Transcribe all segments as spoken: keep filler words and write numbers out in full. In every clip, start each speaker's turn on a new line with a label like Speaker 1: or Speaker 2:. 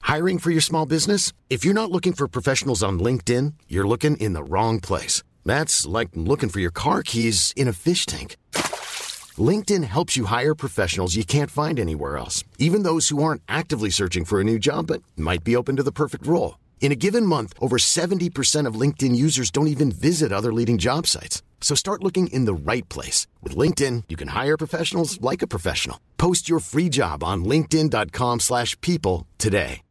Speaker 1: Hiring for your small business? If you're not looking for professionals on LinkedIn, you're looking in the wrong place. That's like looking for your car keys in a fish tank. LinkedIn helps you hire professionals you can't find anywhere else, even those who aren't actively searching for a new job but might be open to the perfect role. In a given month, over seventy percent of LinkedIn users don't even visit other leading job sites. So start looking in the right place. With LinkedIn, you can hire professionals like a professional. Post your free job on linkedin.com slash people today.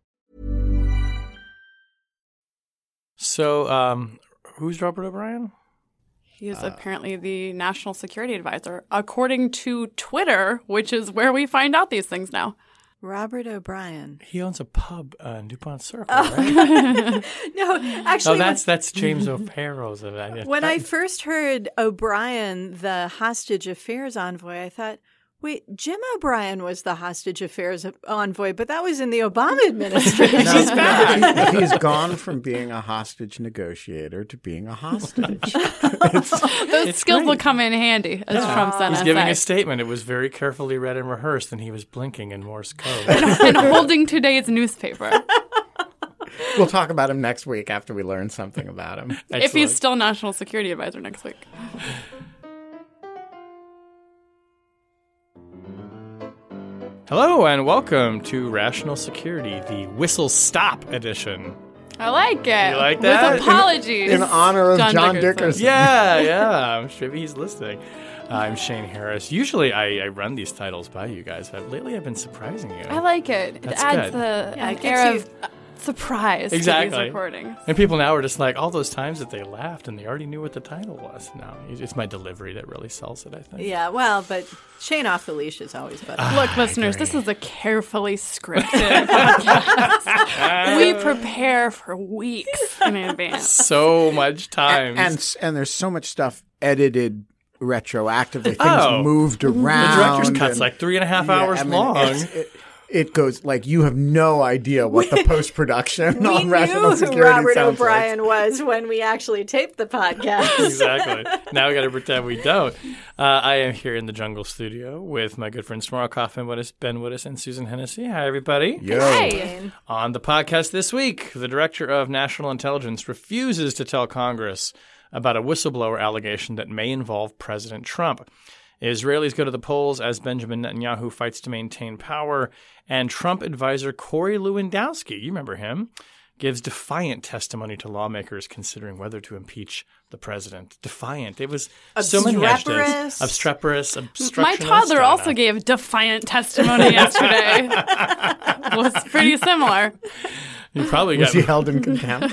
Speaker 2: So, um, who's Robert O'Brien?
Speaker 3: He is uh, apparently the national security advisor, according to Twitter, which is where we find out these things now.
Speaker 4: Robert O'Brien.
Speaker 2: He owns a pub uh, in DuPont Circle,
Speaker 4: oh.
Speaker 2: right?
Speaker 4: No, actually.
Speaker 2: Oh, that's that's James O'Farrell's.
Speaker 4: When I first heard O'Brien, the hostage affairs envoy, I thought, wait, Jim O'Brien was the hostage affairs envoy, but that was in the Obama administration.
Speaker 5: No, He's back. He's gone from being a hostage negotiator to being a hostage.
Speaker 3: Those
Speaker 2: it's
Speaker 3: skills
Speaker 2: great.
Speaker 3: will come in handy, as
Speaker 2: yeah.
Speaker 3: Trump's N S A.
Speaker 2: He's giving a statement. It was very carefully read and rehearsed, and he was blinking in Morse code.
Speaker 3: and holding today's newspaper.
Speaker 5: We'll talk about him next week after we learn something about him.
Speaker 3: Excellent. If he's still national security advisor next week.
Speaker 2: Hello and welcome to Rational Security, the Whistle Stop edition.
Speaker 3: I like it.
Speaker 2: You like that?
Speaker 3: With apologies.
Speaker 5: In, in honor of John, John Dickerson. Dickerson.
Speaker 2: Yeah, yeah. I'm sure he's listening. Uh, I'm Shane Harris. Usually I, I run these titles by you guys, but lately I've been surprising you.
Speaker 3: I like it.
Speaker 2: That's
Speaker 3: it adds
Speaker 2: good.
Speaker 3: the
Speaker 4: yeah,
Speaker 3: an
Speaker 4: it
Speaker 3: air
Speaker 4: you...
Speaker 3: of surprise
Speaker 2: exactly.
Speaker 3: to these recordings.
Speaker 2: And people now are just like, all those times that they laughed and they already knew what the title was. No, it's my delivery that really sells it, I think.
Speaker 4: Yeah, well, but Shane off the leash is always better.
Speaker 2: Ah,
Speaker 3: Look, listeners, this is a carefully scripted podcast. We prepare for weeks in advance.
Speaker 2: So much time.
Speaker 5: And, and, and there's so much stuff edited retroactively. Things
Speaker 2: oh.
Speaker 5: moved around.
Speaker 2: The director's cut's and, like three and a half yeah, hours I mean, long.
Speaker 5: It, it goes like you have no idea what the post production on
Speaker 4: we
Speaker 5: Rational
Speaker 4: knew
Speaker 5: Security
Speaker 4: who Robert
Speaker 5: sounds
Speaker 4: O'Brien
Speaker 5: like.
Speaker 4: was when we actually taped the podcast.
Speaker 2: Exactly. Now we got to pretend we don't. Uh, I am here in the Jungle Studio with my good friends Tamara Kaufman, Wittes, Ben Wittes, and Susan Hennessy. Hi, everybody.
Speaker 5: Yo.
Speaker 3: Hi.
Speaker 2: On the podcast this week, the Director of National Intelligence refuses to tell Congress about a whistleblower allegation that may involve President Trump. Israelis go to the polls as Benjamin Netanyahu fights to maintain power, and Trump advisor Corey Lewandowski, you remember him, gives defiant testimony to lawmakers considering whether to impeach the president. Defiant. It was so many hashtags. Obstreperous, obstructionist.
Speaker 3: My toddler also gave defiant testimony yesterday. It was pretty similar.
Speaker 2: You probably
Speaker 5: was
Speaker 2: got
Speaker 5: he held in contempt?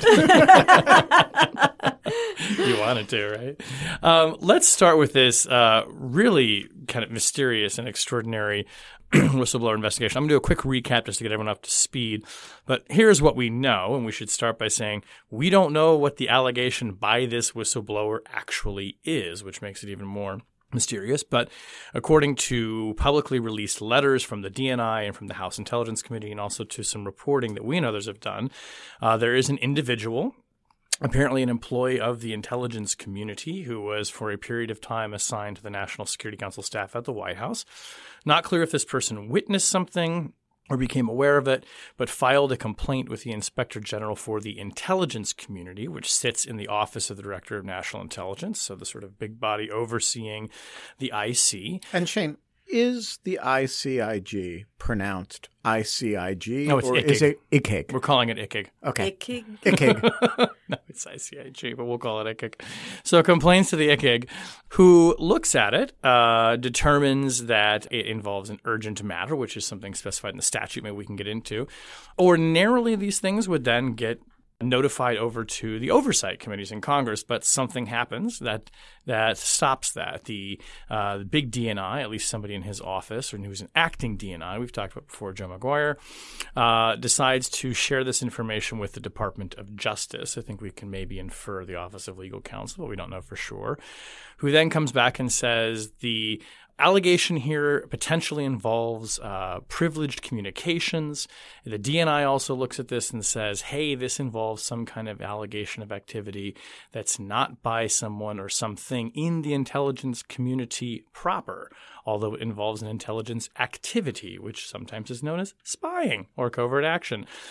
Speaker 2: You wanted to, right? Um, let's start with this uh, really kind of mysterious and extraordinary whistleblower investigation. I'm going to do a quick recap just to get everyone up to speed. But here's what we know, and we should start by saying we don't know what the allegation by this whistleblower actually is, which makes it even more mysterious. But according to publicly released letters from the D N I and from the House Intelligence Committee, and also to some reporting that we and others have done, uh, there is an individual, apparently an employee of the intelligence community, who was for a period of time assigned to the National Security Council staff at the White House. Not clear if this person witnessed something or became aware of it, but filed a complaint with the Inspector General for the Intelligence Community, which sits in the Office of the Director of National Intelligence, so the sort of big body overseeing the I C.
Speaker 5: And Shane, is the I C I G pronounced I C I G?
Speaker 2: No, it's
Speaker 5: or
Speaker 2: I C I G.
Speaker 5: Is it I C I G?
Speaker 2: We're calling it I C I G.
Speaker 5: Okay.
Speaker 4: I C I G.
Speaker 5: I C I G.
Speaker 2: No, it's I C I G, but we'll call it I C I G. So complains to the I C I G, who looks at it, uh, determines that it involves an urgent matter, which is something specified in the statute, maybe we can get into. Ordinarily, these things would then get notified over to the oversight committees in Congress, but something happens that that stops that. The, uh, the big D N I, at least somebody in his office, or who's an acting D N I, we've talked about before, Joe McGuire, uh, decides to share this information with the Department of Justice. I think we can maybe infer the Office of Legal Counsel, but we don't know for sure, who then comes back and says the allegation here potentially involves uh, privileged communications. The D N I also looks at this and says, hey, this involves some kind of allegation of activity that's not by someone or something in the intelligence community proper, although it involves an intelligence activity, which sometimes is known as spying or covert action.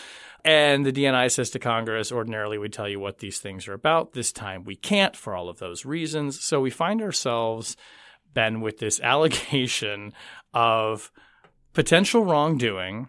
Speaker 2: And the D N I says to Congress, ordinarily we tell you what these things are about. This time we can't for all of those reasons. So we find ourselves, Ben, with this allegation of potential wrongdoing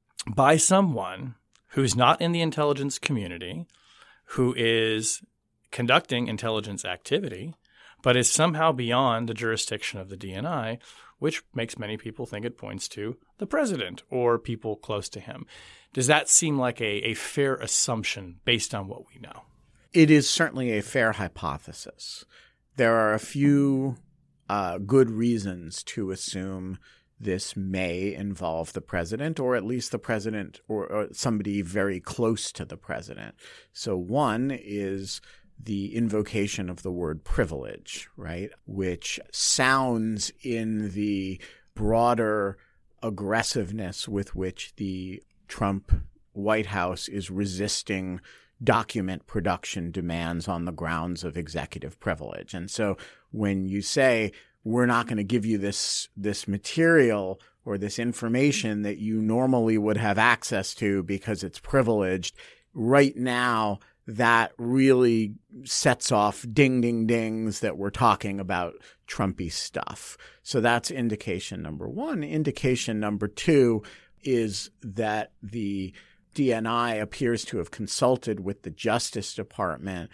Speaker 2: by someone who's not in the intelligence community, who is conducting intelligence activity, but is somehow beyond the jurisdiction of the D N I, which makes many people think it points to the president or people close to him. Does that seem like a, a fair assumption based on what we know?
Speaker 5: It is certainly a fair hypothesis. There are a few uh, good reasons to assume this may involve the president, or at least the president or, or somebody very close to the president. So one is the invocation of the word privilege, right, which sounds in the broader aggressiveness with which the Trump White House is resisting document production demands on the grounds of executive privilege. And so when you say, we're not going to give you this this material or this information that you normally would have access to because it's privileged, right now that really sets off ding, ding, dings that we're talking about Trumpy stuff. So that's indication number one. Indication number two is that the D N I appears to have consulted with the Justice Department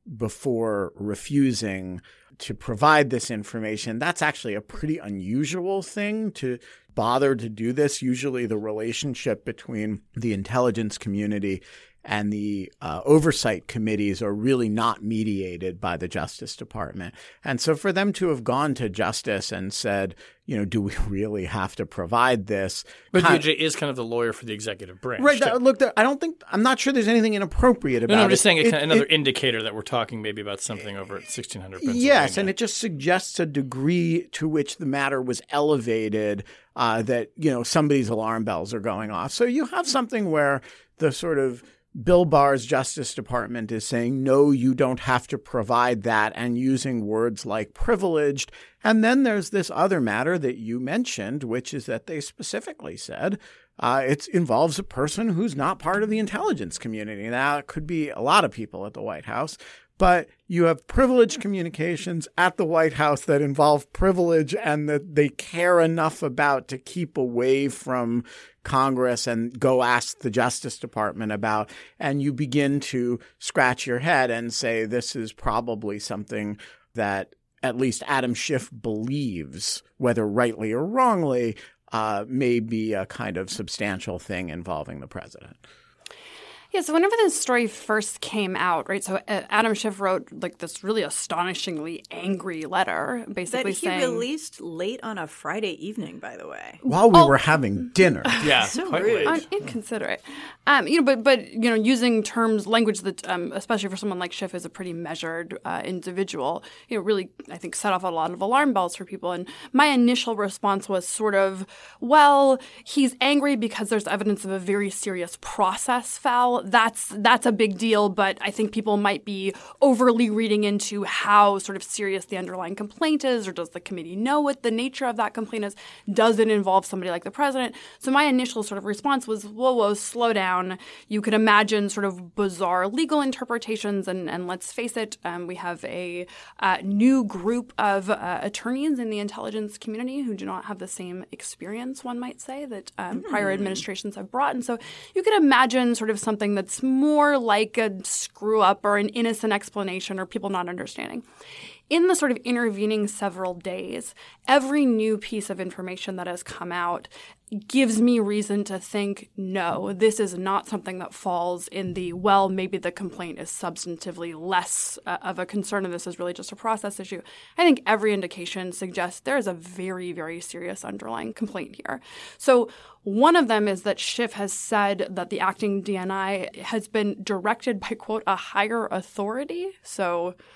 Speaker 5: before refusing to provide this information. That's actually a pretty unusual thing to bother to do this. Usually the relationship between the intelligence community and the uh, oversight committees are really not mediated by the Justice Department. And so for them to have gone to Justice and said, you know, do we really have to provide this?
Speaker 2: But
Speaker 5: kind
Speaker 2: D O J is kind of the lawyer for the executive branch.
Speaker 5: Right.
Speaker 2: too.
Speaker 5: Look, I don't think – I'm not sure there's anything inappropriate about it.
Speaker 2: No, no, I'm just saying
Speaker 5: it,
Speaker 2: it, another
Speaker 5: it,
Speaker 2: indicator that we're talking maybe about something over at sixteen hundred Pennsylvania.
Speaker 5: Yes, and it just suggests a degree to which the matter was elevated uh, that, you know, somebody's alarm bells are going off. So you have something where the sort of – Bill Barr's Justice Department is saying, no, you don't have to provide that, and using words like privileged. And then there's this other matter that you mentioned, which is that they specifically said uh, it involves a person who's not part of the intelligence community. Now, it could be a lot of people at the White House, but you have privileged communications at the White House that involve privilege and that they care enough about to keep away from Congress and go ask the Justice Department about, and you begin to scratch your head and say this is probably something that at least Adam Schiff believes, whether rightly or wrongly, uh, may be a kind of substantial thing involving the president.
Speaker 3: Yeah, so whenever this story first came out, right, so uh, Adam Schiff wrote like this really astonishingly angry letter basically
Speaker 4: that he
Speaker 3: saying –
Speaker 4: released late on a Friday evening, by the way.
Speaker 5: While we
Speaker 3: Oh.
Speaker 5: were having dinner.
Speaker 2: Yeah,
Speaker 4: So
Speaker 2: quite
Speaker 4: rude.
Speaker 2: late.
Speaker 3: Un- inconsiderate. Um, you know, but, but you know, using terms, language that, um, especially for someone like Schiff, is a pretty measured uh, individual, you know, really, I think, set off a lot of alarm bells for people. And my initial response was sort of, well, he's angry because there's evidence of a very serious process foul. That's that's a big deal, but I think people might be overly reading into how sort of serious the underlying complaint is, or does the committee know what the nature of that complaint is? Does it involve somebody like the president? So my initial sort of response was, whoa, whoa, slow down. You could imagine sort of bizarre legal interpretations, and, and let's face it, um, we have a uh, new group of uh, attorneys in the intelligence community who do not have the same experience, one might say, that um, mm. prior administrations have brought. And so you could imagine sort of something that's more like a screw up or an innocent explanation or people not understanding. In the sort of intervening several days, every new piece of information that has come out gives me reason to think, no, this is not something that falls in the, well, maybe the complaint is substantively less uh, of a concern and this is really just a process issue. I think every indication suggests there is a very, very serious underlying complaint here. So one of them is that Schiff has said that the acting D N I has been directed by, quote, a higher authority. So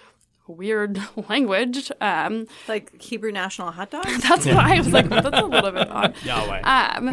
Speaker 3: weird language. Um,
Speaker 4: like Hebrew national hot dog?
Speaker 3: That's what I was like, that's a little bit odd.
Speaker 2: Yahweh.
Speaker 3: Um,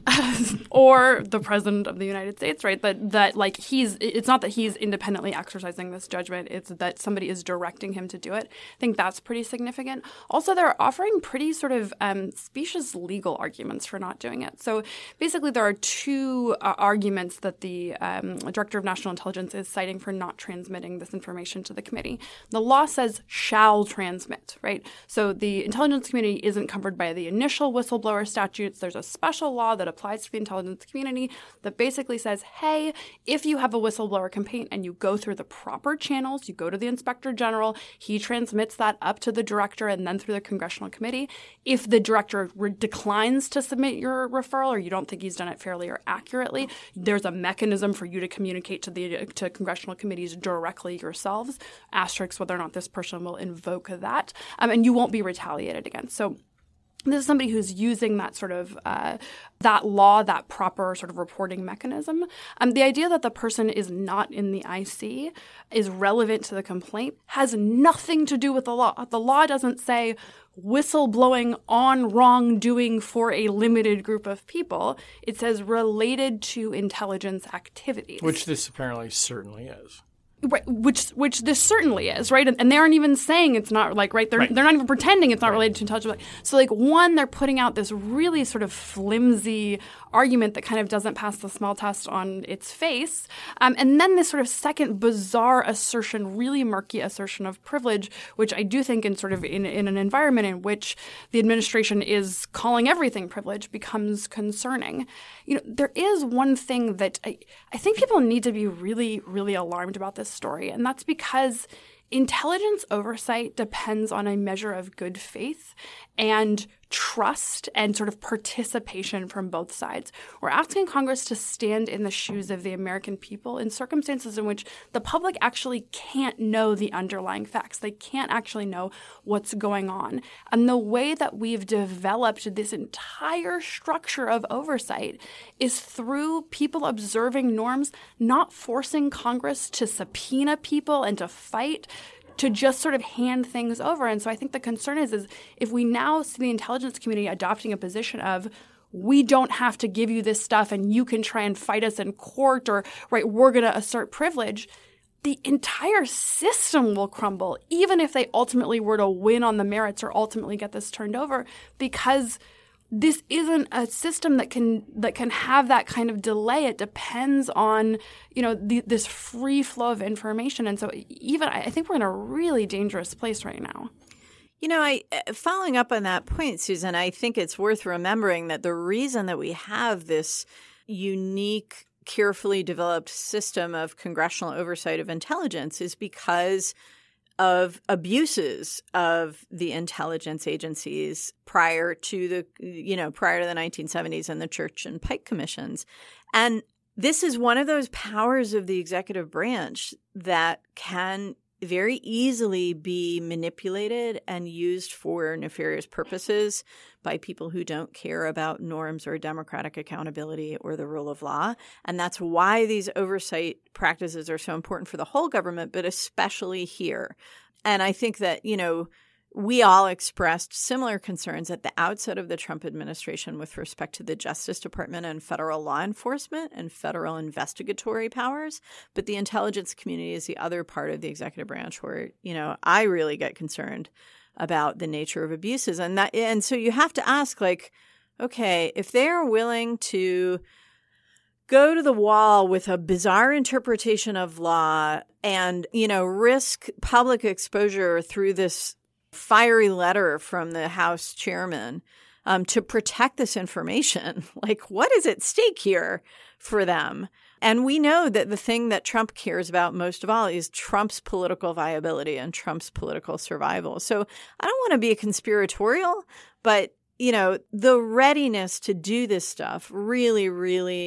Speaker 3: or the president of the United States, right? That, that like he's, it's not that he's independently exercising this judgment. It's that somebody is directing him to do it. I think that's pretty significant. Also, they're offering pretty sort of um, specious legal arguments for not doing it. So basically, there are two uh, arguments that the um, Director of National Intelligence is citing for not transmitting this information to the committee. The law says shall transmit, right? So the intelligence community isn't covered by the initial whistleblower statutes. There's a special law that applies to the intelligence community that basically says, hey, if you have a whistleblower complaint and you go through the proper channels, you go to the inspector general, he transmits that up to the director and then through the congressional committee. If the director re- declines to submit your referral or you don't think he's done it fairly or accurately, there's a mechanism for you to communicate to the to congressional committees directly yourselves, asterisk whether or not this person will invoke that, um, and you won't be retaliated against. So this is somebody who's using that sort of uh, that law, that proper sort of reporting mechanism. Um, the idea that the person is not in the I C is relevant to the complaint has nothing to do with the law. The law doesn't say whistleblowing on wrongdoing for a limited group of people. It says related to intelligence activities.
Speaker 2: Which this apparently certainly is.
Speaker 3: Right, which which this certainly is, right? And, and they aren't even saying it's not, like, right? They're,
Speaker 2: right.
Speaker 3: they're not even pretending it's not right. related to intelligence. So, like, one, they're putting out this really sort of flimsy argument that kind of doesn't pass the smell test on its face. Um, and then this sort of second bizarre assertion, really murky assertion of privilege, which I do think in sort of in, in an environment in which the administration is calling everything privilege becomes concerning. You know, there is one thing that I, I think people need to be really, really alarmed about this story, and that's because intelligence oversight depends on a measure of good faith and trust and sort of participation from both sides. We're asking Congress to stand in the shoes of the American people in circumstances in which the public actually can't know the underlying facts. They can't actually know what's going on. And the way that we've developed this entire structure of oversight is through people observing norms, not forcing Congress to subpoena people and to fight, to just sort of hand things over. And so I think the concern is, is if we now see the intelligence community adopting a position of we don't have to give you this stuff and you can try and fight us in court or, right, we're going to assert privilege, the entire system will crumble, even if they ultimately were to win on the merits or ultimately get this turned over, because this isn't a system that can that can have that kind of delay. It depends on, you know, the, this free flow of information. And so even I think we're in a really dangerous place right now.
Speaker 4: You know, I following up on that point, Susan, I think it's worth remembering that the reason that we have this unique, carefully developed system of congressional oversight of intelligence is because of abuses of the intelligence agencies prior to the, you know, prior to the nineteen seventies and the Church and Pike commissions. And this is one of those powers of the executive branch that can very easily be manipulated and used for nefarious purposes by people who don't care about norms or democratic accountability or the rule of law. And that's why these oversight practices are so important for the whole government, but especially here. And I think that, you know, we all expressed similar concerns at the outset of the Trump administration with respect to the Justice Department and federal law enforcement and federal investigatory powers. But the intelligence community is the other part of the executive branch where, you know, I really get concerned about the nature of abuses. And that, and so you have to ask, like, okay, if they're willing to go to the wall with a bizarre interpretation of law and, you know, risk public exposure through this fiery letter from the House chairman um, to protect this information, like, what is at stake here for them? And we know that the thing that Trump cares about most of all is Trump's political viability and Trump's political survival. So I don't want to be a conspiratorial, but, you know, the readiness to do this stuff really, really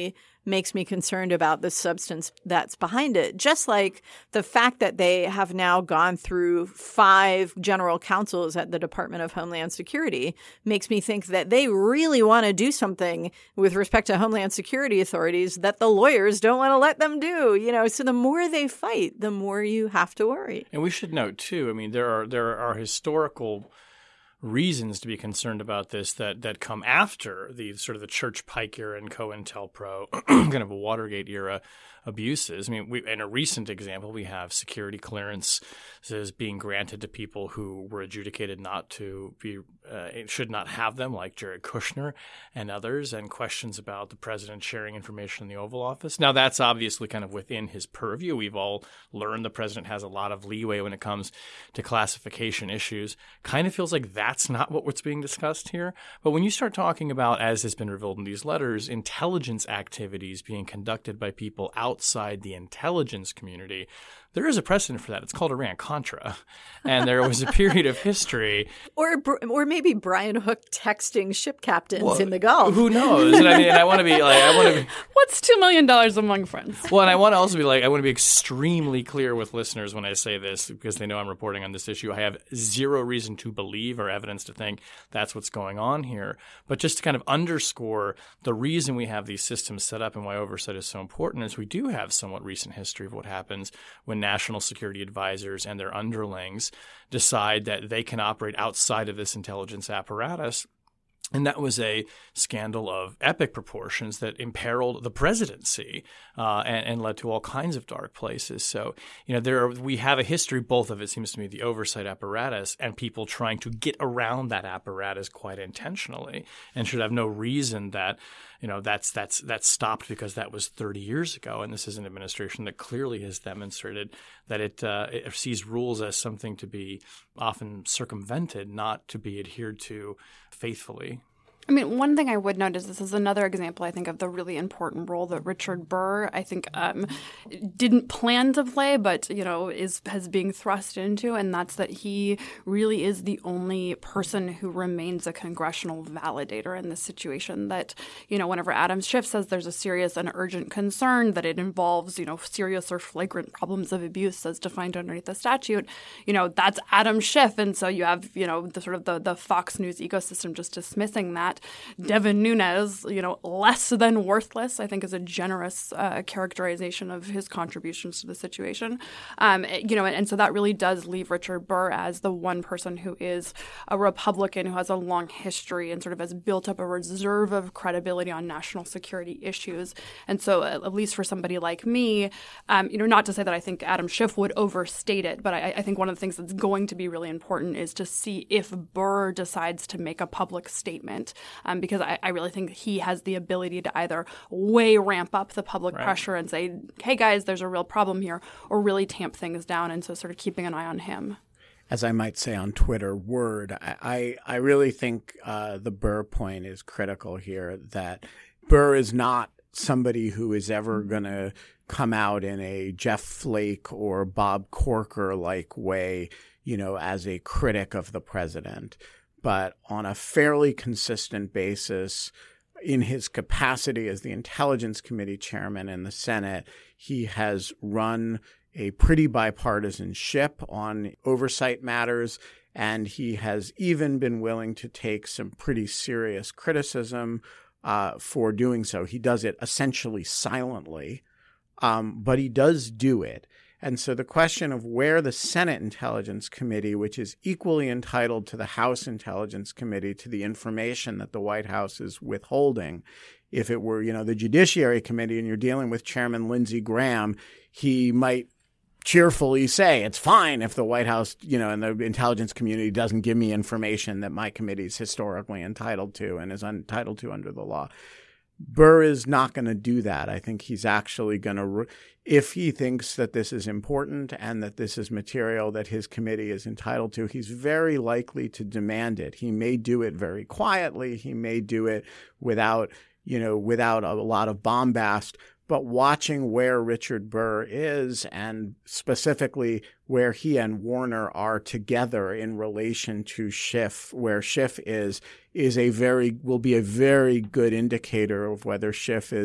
Speaker 4: makes me concerned about the substance that's behind it. Just like the fact that they have now gone through five general counsels at the Department of Homeland Security makes me think that they really want to do something with respect to Homeland Security authorities that the lawyers don't want to let them do. You know, so the more they fight, the more you have to worry.
Speaker 2: And we should note too, I mean, there are there are historical reasons to be concerned about this that that come after the sort of the Church Pike era and COINTELPRO kind of a Watergate era abuses. I mean, we, in a recent example, we have security clearances being granted to people who were adjudicated not to be, uh, should not have them, like Jared Kushner and others, and questions about the president sharing information in the Oval Office. Now, that's obviously kind of within his purview. We've all learned the president has a lot of leeway when it comes to classification issues. Kind of feels like that's not what was being discussed here. But when you start talking about, as has been revealed in these letters, intelligence activities being conducted by people out outside the intelligence community, there is a precedent for that. It's called Iran-Contra. And there was a period of history.
Speaker 4: Or or maybe Brian Hook texting ship captains well, in the Gulf.
Speaker 2: Who knows? And I mean, and I want to be like, I want to be.
Speaker 3: What's two million dollars among friends?
Speaker 2: Well, and I want to also be like, I want to be extremely clear with listeners when I say this, because they know I'm reporting on this issue. I have zero reason to believe or evidence to think that's what's going on here. But just to kind of underscore the reason we have these systems set up and why oversight is so important is we do have somewhat recent history of what happens when national security advisors and their underlings decide that they can operate outside of this intelligence apparatus. And that was a scandal of epic proportions that imperiled the presidency uh, and, and led to all kinds of dark places. So, you know, there are, we have a history, both of it seems to me, the oversight apparatus and people trying to get around that apparatus quite intentionally, and should have no reason that, you know, that's that's that's stopped because that was thirty years ago. And this is an administration that clearly has demonstrated that it, uh, it sees rules as something to be often circumvented, not to be adhered to faithfully.
Speaker 3: I mean, one thing I would note is this is another example, I think, of the really important role that Richard Burr, I think, um, didn't plan to play, but, you know, is has being thrust into, and that's that he really is the only person who remains a congressional validator in this situation. That, you know, whenever Adam Schiff says there's a serious and urgent concern that it involves, you know, serious or flagrant problems of abuse as defined underneath the statute, you know, that's Adam Schiff. And so you have, you know, the sort of the, the Fox News ecosystem just dismissing that. Devin Nunes, you know, less than worthless, I think is a generous uh, characterization of his contributions to the situation. Um, you know, and, and so that really does leave Richard Burr as the one person who is a Republican who has a long history and sort of has built up a reserve of credibility on national security issues. And so at least for somebody like me, um, you know, not to say that I think Adam Schiff would overstate it, but I, I think one of the things that's going to be really important is to see if Burr decides to make a public statement. Um, because I, I really think he has the ability to either way ramp up the public right. pressure and say, hey, guys, there's a real problem here, or really tamp things down. And so sort of keeping an eye on him.
Speaker 5: As I might say on Twitter, word, I, I, I really think uh, the Burr point is critical here, that Burr is not somebody who is ever going to come out in a Jeff Flake or Bob Corker-like way, you know, as a critic of the president. But on a fairly consistent basis, in his capacity as the Intelligence Committee chairman in the Senate, he has run a pretty bipartisan ship on oversight matters, and he has even been willing to take some pretty serious criticism uh, for doing so. He does it essentially silently, um, but he does do it. And so the question of where the Senate Intelligence Committee, which is equally entitled to the House Intelligence Committee, to the information that the White House is withholding, if it were, you know, the Judiciary Committee and you're dealing with Chairman Lindsey Graham, he might cheerfully say it's fine if the White House, you know, and the intelligence community doesn't give me information that my committee is historically entitled to and is entitled to under the law. Burr is not going to do that. I think he's actually going to, re- if he thinks that this is important and that this is material that his committee is entitled to, he's very likely to demand it. He may do it very quietly. He may do it without, you know, without a lot of bombast. But watching where Richard Burr is, and specifically where he and Warner are together in relation to Schiff, where Schiff is, is a very will be a very good indicator of whether Schiff is,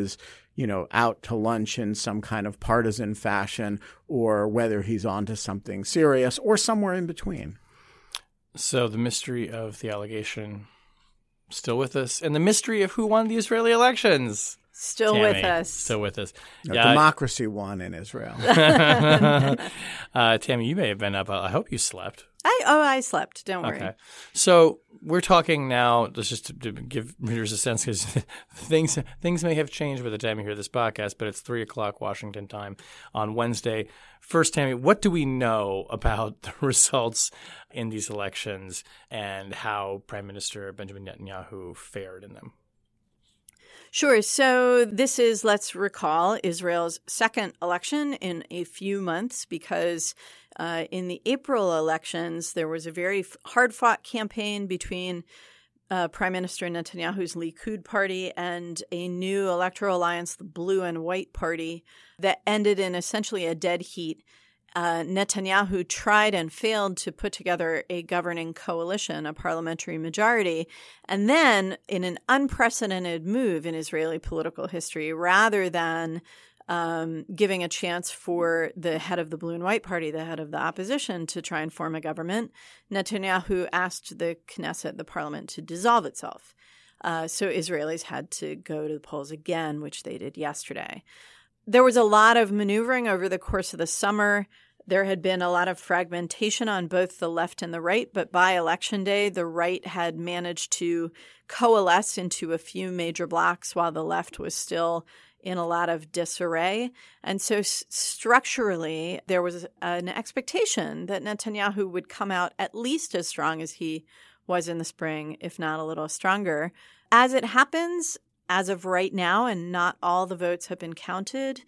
Speaker 5: you know, out to lunch in some kind of partisan fashion, or whether he's on to something serious, or somewhere in between.
Speaker 2: So the mystery of the allegation still with us, and the mystery of who won the Israeli elections.
Speaker 4: Still
Speaker 2: Tammy,
Speaker 4: with us.
Speaker 2: Still with us.
Speaker 5: No,
Speaker 2: Yeah,
Speaker 5: democracy won in Israel.
Speaker 2: uh, Tammy, you may have been up. I hope you slept.
Speaker 4: I oh, I slept. Don't worry.
Speaker 2: Okay. So we're talking now, let's just to, to give readers a sense, because things things may have changed by the time you hear this podcast, but it's three o'clock Washington time on Wednesday. First, Tammy, what do we know about the results in these elections and how Prime Minister Benjamin Netanyahu fared in them?
Speaker 4: Sure. So this is, let's recall, Israel's second election in a few months, because uh, in the April elections, there was a very hard-fought campaign between uh, Prime Minister Netanyahu's Likud party and a new electoral alliance, the Blue and White Party, that ended in essentially a dead heat. Uh, Netanyahu tried and failed to put together a governing coalition, a parliamentary majority. And then, in an unprecedented move in Israeli political history, rather than um, giving a chance for the head of the Blue and White Party, the head of the opposition, to try and form a government, Netanyahu asked the Knesset, the parliament, to dissolve itself. Uh, so Israelis had to go to the polls again, which they did yesterday. There was a lot of maneuvering over the course of the summer. There had been a lot of fragmentation on both the left and the right, but by election day, the right had managed to coalesce into a few major blocs while the left was still in a lot of disarray. And so s- structurally, there was an expectation that Netanyahu would come out at least as strong as he was in the spring, if not a little stronger. As it happens, as of right now, and not all the votes have been counted,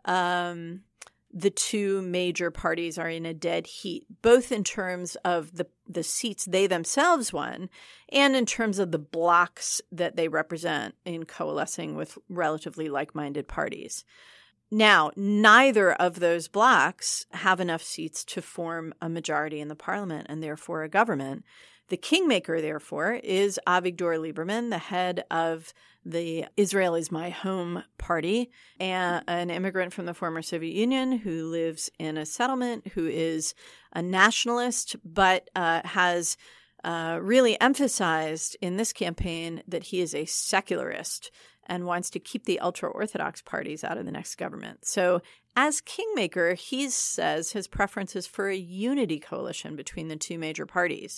Speaker 4: um, the two major parties are in a dead heat, both in terms of the, the seats they themselves won and in terms of the blocs that they represent in coalescing with relatively like-minded parties. Now, neither of those blocs have enough seats to form a majority in the parliament and therefore a government. The kingmaker, therefore, is Avigdor Lieberman, the head of the Israel is My Home party, and an immigrant from the former Soviet Union who lives in a settlement, who is a nationalist, but uh, has uh, really emphasized in this campaign that he is a secularist and wants to keep the ultra-Orthodox parties out of the next government. So as kingmaker, he says his preference is for a unity coalition between the two major parties.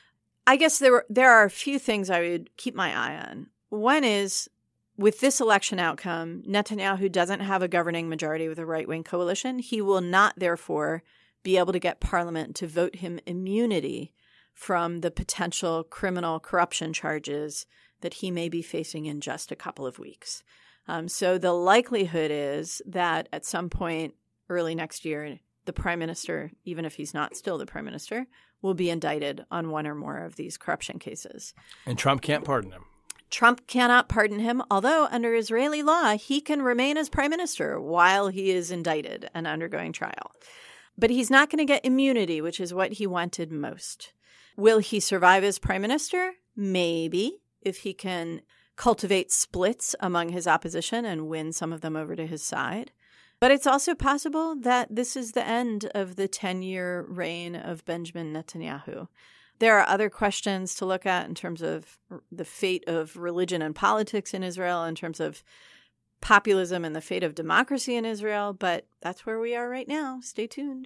Speaker 4: I guess there were, there are a few things I would keep my eye on. One is, with this election outcome, Netanyahu doesn't have a governing majority with a right-wing coalition. He will not, therefore, be able to get Parliament to vote him immunity from the potential criminal corruption charges that he may be facing in just a couple of weeks. Um, so the likelihood is that at some point early next year, the prime minister, even if he's not still the prime minister, will be indicted on one or more of these corruption cases.
Speaker 2: And Trump can't pardon him.
Speaker 4: Trump cannot pardon him, although under Israeli law, he can remain as prime minister while he is indicted and undergoing trial. But he's not going to get immunity, which is what he wanted most. Will he survive as prime minister? Maybe, if he can cultivate splits among his opposition and win some of them over to his side. But it's also possible that this is the end of the ten-year reign of Benjamin Netanyahu. There are other questions to look at in terms of the fate of religion and politics in Israel, in terms of populism and the fate of democracy in Israel, but that's where we are right now. Stay tuned.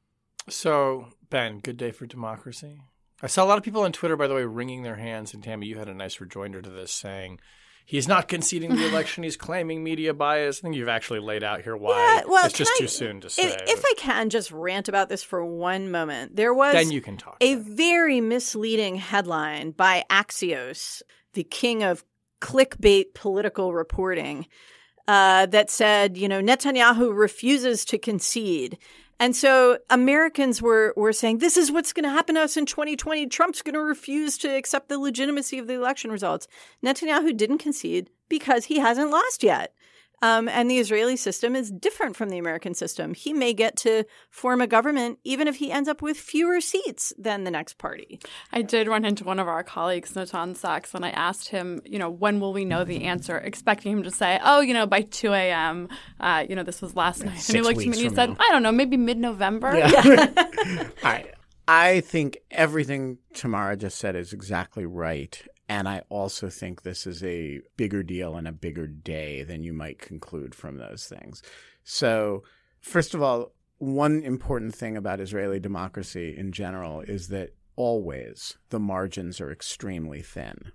Speaker 2: So, Ben, good day for democracy. I saw a lot of people on Twitter, by the way, wringing their hands, and Tammy, you had a nice rejoinder to this, saying he's not conceding the election, he's claiming media bias. I think you've actually laid out here why
Speaker 4: yeah, well,
Speaker 2: it's just
Speaker 4: I,
Speaker 2: too soon to say.
Speaker 4: If, if I can just rant about this for one moment. There was
Speaker 2: then you can talk.
Speaker 4: a very misleading headline by Axios, the king of clickbait political reporting, uh, that said, you know, Netanyahu refuses to concede. And so Americans were, were saying, this is what's going to happen to us in twenty twenty. Trump's going to refuse to accept the legitimacy of the election results. Netanyahu didn't concede because he hasn't lost yet. Um, and the Israeli system is different from the American system. He may get to form a government even if he ends up with fewer seats than the next party.
Speaker 3: I did run into one of our colleagues, Natan Sachs, and I asked him, you know, when will we know the answer, expecting him to say, oh, you know, by two a.m., uh, you know, this was last night.
Speaker 5: Six
Speaker 3: and he looked at me and he said,
Speaker 5: now.
Speaker 3: I don't know, maybe mid-November.
Speaker 5: Yeah. Yeah. I, I think everything Tamara just said is exactly right. And I also think this is a bigger deal and a bigger day than you might conclude from those things. So, first of all, one important thing about Israeli democracy in general is that always the margins are extremely thin.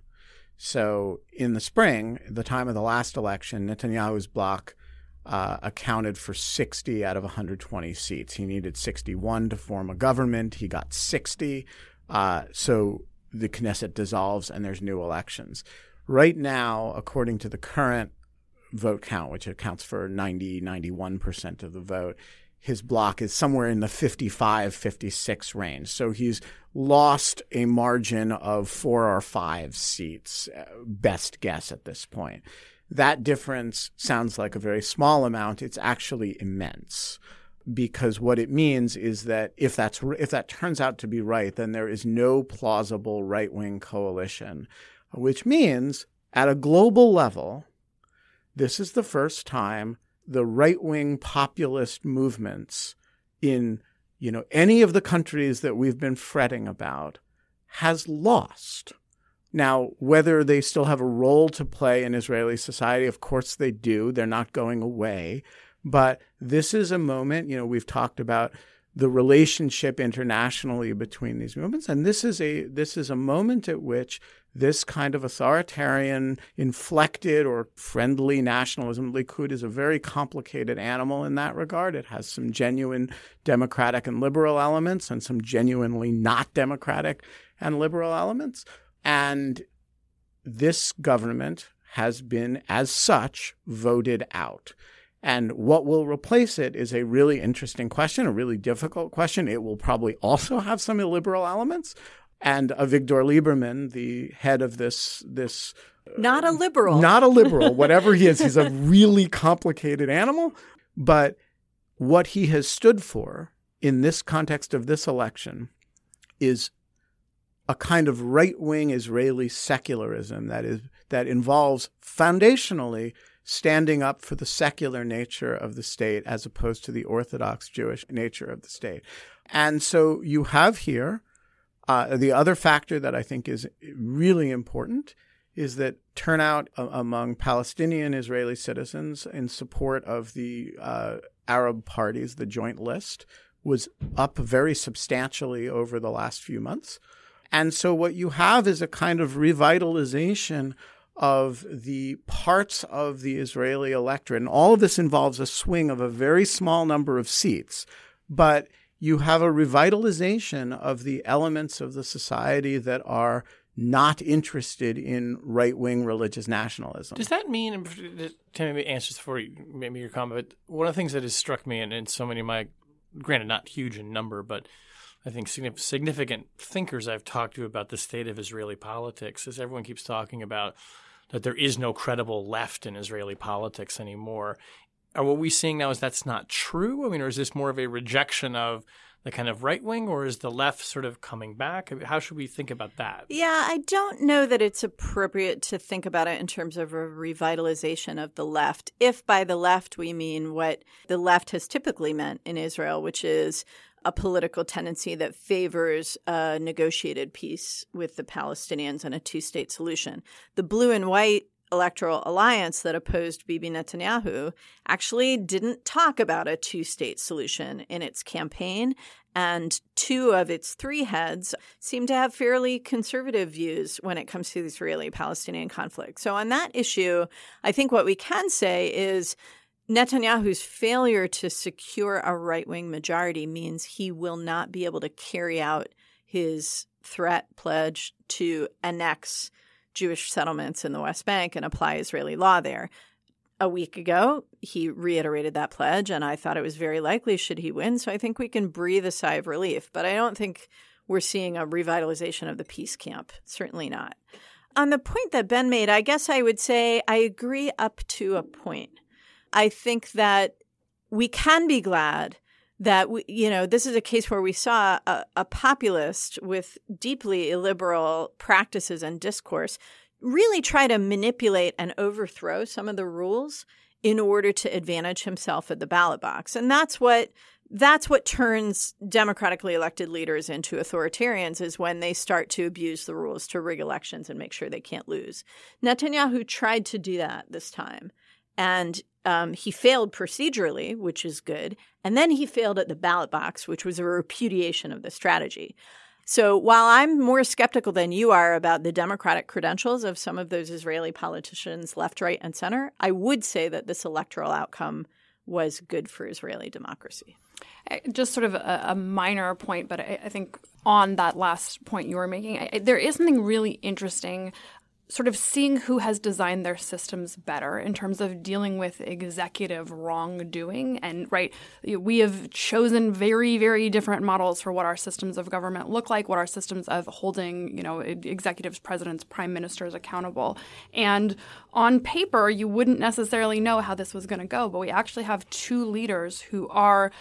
Speaker 5: So, in the spring, the time of the last election, Netanyahu's bloc uh, accounted for sixty out of one hundred twenty seats. He needed sixty-one to form a government. He got sixty. Uh, so the Knesset dissolves and there's new elections. Right now, according to the current vote count, which accounts for ninety, ninety-one percent of the vote, his bloc is somewhere in the fifty-five, fifty-six range. So he's lost a margin of four or five seats, best guess at this point. That difference sounds like a very small amount. It's actually immense. Because what it means is that if that's if that turns out to be right, then there is no plausible right-wing coalition, which means at a global level, this is the first time the right-wing populist movements in, you know, any of the countries that we've been fretting about has lost. Now, whether they still have a role to play in Israeli society, of course they do. They're not going away. But this is a moment, you know, we've talked about the relationship internationally between these movements, and this is a this is a moment at which this kind of authoritarian, inflected or friendly nationalism, Likud is a very complicated animal in that regard. It has some genuine democratic and liberal elements and some genuinely not democratic and liberal elements. And this government has been, as such, voted out. And what will replace it is a really interesting question, a really difficult question. It will probably also have some illiberal elements. And Avigdor Lieberman, the head of this this
Speaker 4: Not a liberal.
Speaker 5: Not a liberal, whatever he is. He's a really complicated animal. But what he has stood for in this context of this election is a kind of right-wing Israeli secularism that is that involves foundationally standing up for the secular nature of the state as opposed to the Orthodox Jewish nature of the state. And so you have here uh, the other factor that I think is really important is that turnout a- among Palestinian Israeli citizens in support of the uh, Arab parties, the Joint List, was up very substantially over the last few months. And so what you have is a kind of revitalization of the parts of the Israeli electorate. And all of this involves a swing of a very small number of seats. But you have a revitalization of the elements of the society that are not interested in right-wing religious nationalism.
Speaker 2: Does that mean, Tim, maybe answers for you, maybe your comment, but one of the things that has struck me, and, and so many of my, granted not huge in number, but I think significant thinkers I've talked to about the state of Israeli politics is everyone keeps talking about that there is no credible left in Israeli politics anymore. Are what we're seeing now is that's not true? I mean, or is this more of a rejection of the kind of right wing, or is the left sort of coming back? I mean, how should we think about that?
Speaker 4: Yeah, I don't know that it's appropriate to think about it in terms of a revitalization of the left. If by the left we mean what the left has typically meant in Israel, which is a political tendency that favors a negotiated peace with the Palestinians and a two-state solution. The blue and white electoral alliance that opposed Bibi Netanyahu actually didn't talk about a two-state solution in its campaign, and two of its three heads seem to have fairly conservative views when it comes to the Israeli-Palestinian conflict. So on that issue, I think what we can say is Netanyahu's failure to secure a right-wing majority means he will not be able to carry out his threat pledge to annex Jewish settlements in the West Bank and apply Israeli law there. A week ago, he reiterated that pledge, and I thought it was very likely should he win. So I think we can breathe a sigh of relief. But I don't think we're seeing a revitalization of the peace camp. Certainly not. On the point that Ben made, I guess I would say I agree up to a point. I think that we can be glad that, we, you know, this is a case where we saw a, a populist with deeply illiberal practices and discourse really try to manipulate and overthrow some of the rules in order to advantage himself at the ballot box. And that's what that's what turns democratically elected leaders into authoritarians, is when they start to abuse the rules to rig elections and make sure they can't lose. Netanyahu tried to do that this time, and um, he failed procedurally, which is good. And then he failed at the ballot box, which was a repudiation of the strategy. So while I'm more skeptical than you are about the democratic credentials of some of those Israeli politicians, left, right, and center, I would say that this electoral outcome was good for Israeli democracy.
Speaker 3: Just sort of a, a minor point, but I, I think on that last point you were making, I, there is something really interesting sort of seeing who has designed their systems better in terms of dealing with executive wrongdoing. And, right, we have chosen very, very different models for what our systems of government look like, what our systems of holding, you know, executives, presidents, prime ministers accountable. And on paper, you wouldn't necessarily know how this was going to go, but we actually have two leaders who are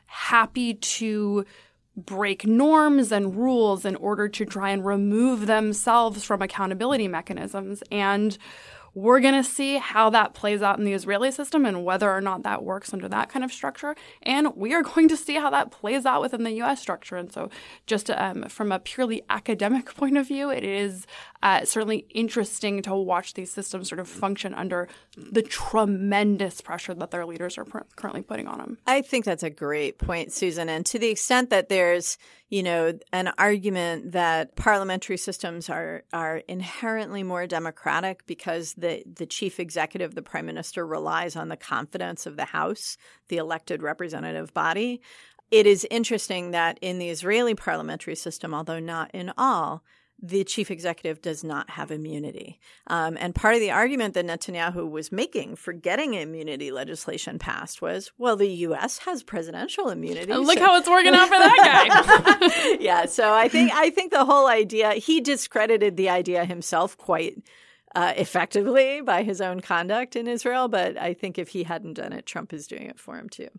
Speaker 3: happy to break norms and rules in order to try and remove themselves from accountability mechanisms. And we're going to see how that plays out in the Israeli system and whether or not that works under that kind of structure. And we are going to see how that plays out within the U S structure. And so just um, from a purely academic point of view, it is uh, certainly interesting to watch these systems sort of function under the tremendous pressure that their leaders are pr- currently putting on them.
Speaker 4: I think that's a great point, Susan. And to the extent that there's, you know, an argument that parliamentary systems are are inherently more democratic because the, the chief executive, the prime minister, relies on the confidence of the House, the elected representative body. It is interesting that in the Israeli parliamentary system, although not in all, the chief executive does not have immunity. Um, and part of the argument that Netanyahu was making for getting immunity legislation passed was, well, the U S has presidential immunity.
Speaker 3: Look
Speaker 4: so.
Speaker 3: how it's working out for that
Speaker 4: guy. Yeah, so I think I think the whole idea, he discredited the idea himself quite uh, effectively by his own conduct in Israel. But I think if he hadn't done it, Trump is doing it for him too.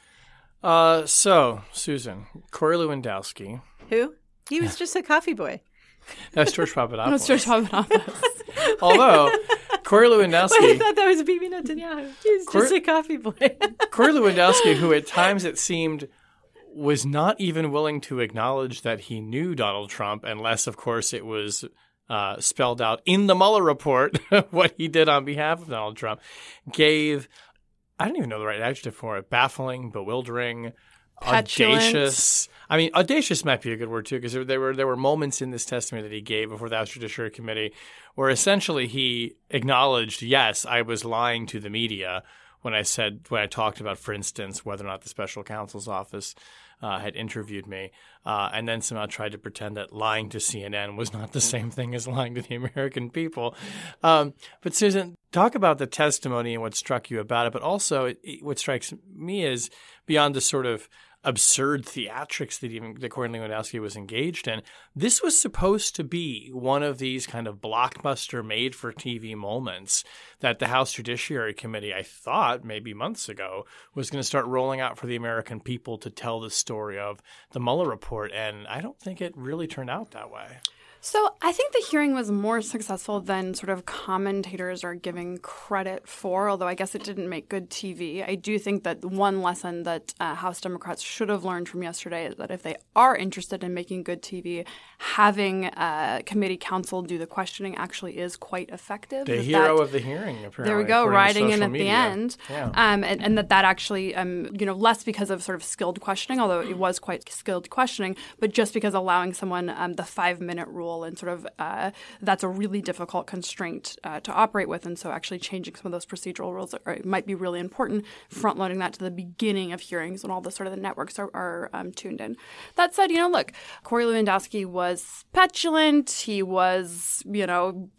Speaker 2: Uh, so, Susan, Corey Lewandowski.
Speaker 4: Who? He was just a coffee boy.
Speaker 2: That's George Papadopoulos.
Speaker 3: That's George Papadopoulos.
Speaker 2: Although, Corey Lewandowski...
Speaker 4: Well, I thought that was Bibi Netanyahu. He's Cor- just a coffee boy.
Speaker 2: Corey Lewandowski, who at times it seemed was not even willing to acknowledge that he knew Donald Trump, unless, of course, it was uh, spelled out in the Mueller report what he did on behalf of Donald Trump, gave, I don't even know the right adjective for it, baffling, bewildering,
Speaker 3: petulant.
Speaker 2: Audacious. I mean, audacious might be a good word too, because there, there were there were moments in this testimony that he gave before the House Judiciary Committee where essentially he acknowledged, yes, I was lying to the media when I said when I talked about, for instance, whether or not the special counsel's office uh, had interviewed me, uh, and then somehow tried to pretend that lying to C N N was not the same thing as lying to the American people. Um, but Susan, talk about the testimony and what struck you about it, but also it, it, what strikes me is beyond the sort of absurd theatrics that even that Corey Lewandowski was engaged in. This was supposed to be one of these kind of blockbuster made-for-T V moments that the House Judiciary Committee, I thought maybe months ago, was going to start rolling out for the American people to tell the story of the Mueller report, and I don't think it really turned out that way.
Speaker 3: So I think the hearing was more successful than sort of commentators are giving credit for, although I guess it didn't make good T V. I do think that one lesson that uh, House Democrats should have learned from yesterday is that if they are interested in making good T V, having uh, committee counsel do the questioning actually is quite effective.
Speaker 2: The
Speaker 3: that
Speaker 2: hero
Speaker 3: that,
Speaker 2: of the hearing, apparently.
Speaker 3: There we go, riding in at
Speaker 2: media.
Speaker 3: the end.
Speaker 2: Yeah.
Speaker 3: Um, and, and that that actually, um, you know, less because of sort of skilled questioning, although it was quite skilled questioning, but just because allowing someone um, the five-minute rule and sort of uh, that's a really difficult constraint uh, to operate with. And so actually changing some of those procedural rules are, might be really important, front-loading that to the beginning of hearings when all the sort of the networks are, are um, tuned in. That said, you know, look, Corey Lewandowski was petulant. He was, you know,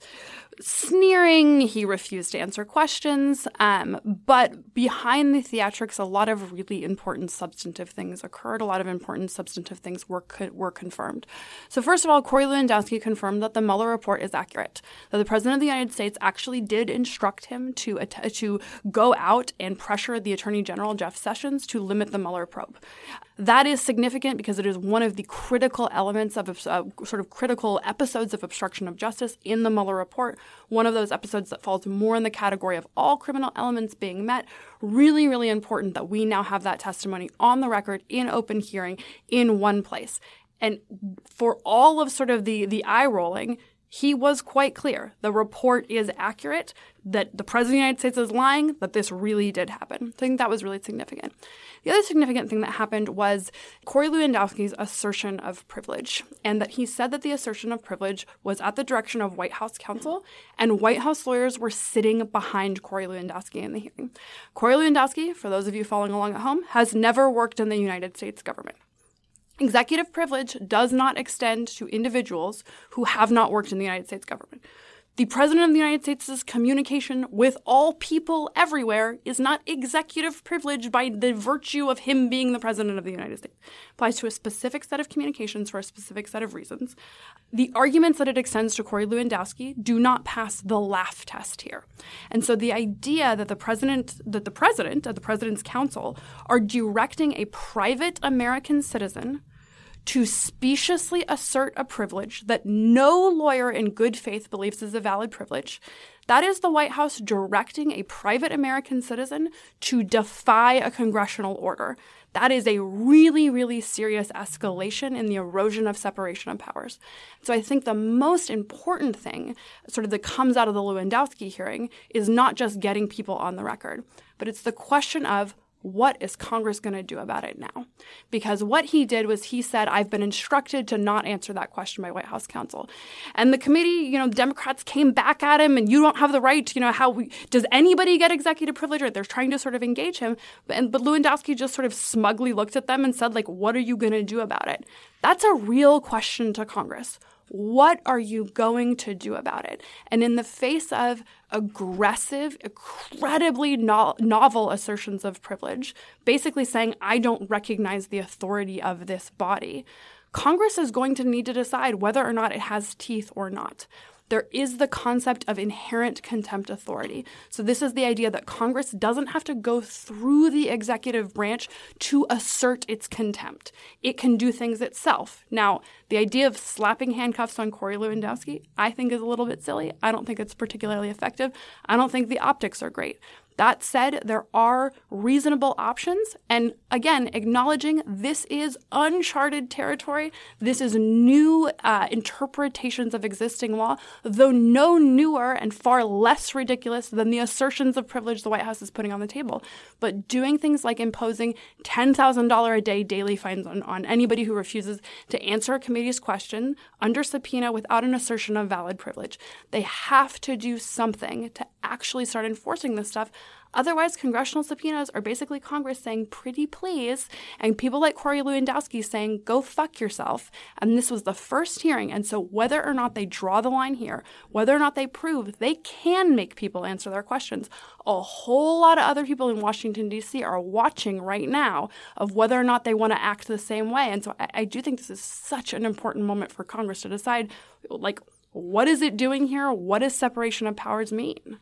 Speaker 3: sneering. He refused to answer questions. Um, but behind the theatrics, a lot of really important substantive things occurred. A lot of important substantive things were co- were confirmed. So first of all, Corey Lewandowski confirmed that the Mueller report is accurate, that the President of the United States actually did instruct him to att- to go out and pressure the Attorney General, Jeff Sessions, to limit the Mueller probe. That is significant because it is one of the critical elements of uh, sort of critical episodes of obstruction of justice in the Mueller report. One of those episodes that falls more in the category of all criminal elements being met. Really, really important that we now have that testimony on the record in open hearing in one place. And for all of sort of the, the eye rolling, he was quite clear. The report is accurate, that the President of the United States is lying, that this really did happen. I think that was really significant. The other significant thing that happened was Corey Lewandowski's assertion of privilege, and that he said that the assertion of privilege was at the direction of White House counsel, and White House lawyers were sitting behind Corey Lewandowski in the hearing. Corey Lewandowski, for those of you following along at home, has never worked in the United States government. Executive privilege does not extend to individuals who have not worked in the United States government. The President of the United States' communication with all people everywhere is not executive privilege by the virtue of him being the President of the United States. It applies to a specific set of communications for a specific set of reasons. The arguments that it extends to Corey Lewandowski do not pass the laugh test here. And so the idea that the President, that the President and the President's counsel are directing a private American citizen to speciously assert a privilege that no lawyer in good faith believes is a valid privilege, that is the White House directing a private American citizen to defy a congressional order. That is a really, really serious escalation in the erosion of separation of powers. So I think the most important thing sort of that comes out of the Lewandowski hearing is not just getting people on the record, but it's the question of, what is Congress going to do about it now? Because what he did was he said, I've been instructed to not answer that question by White House counsel. And the committee, you know, Democrats came back at him and you don't have the right, you know, how we, does anybody get executive privilege? Right? They're trying to sort of engage him. But, and, but Lewandowski just sort of smugly looked at them and said, like, what are you going to do about it? That's a real question to Congress. What are you going to do about it? And in the face of aggressive, incredibly no- novel assertions of privilege, basically saying, I don't recognize the authority of this body, Congress is going to need to decide whether or not it has teeth or not. There is the concept of inherent contempt authority. So this is the idea that Congress doesn't have to go through the executive branch to assert its contempt. It can do things itself. Now, the idea of slapping handcuffs on Corey Lewandowski, I think is a little bit silly. I don't think it's particularly effective. I don't think the optics are great. That said, there are reasonable options. And again, acknowledging this is uncharted territory. This is new uh, interpretations of existing law, though no newer and far less ridiculous than the assertions of privilege the White House is putting on the table. But doing things like imposing ten thousand dollars a day daily fines on, on anybody who refuses to answer a committee's question under subpoena without an assertion of valid privilege. They have to do something to actually start enforcing this stuff. Otherwise, congressional subpoenas are basically Congress saying, pretty please, and people like Corey Lewandowski saying, go fuck yourself. And this was the first hearing. And so whether or not they draw the line here, whether or not they prove they can make people answer their questions, a whole lot of other people in Washington, D C are watching right now of whether or not they want to act the same way. And so I, I do think this is such an important moment for Congress to decide, like, what is it doing here? What does separation of powers mean?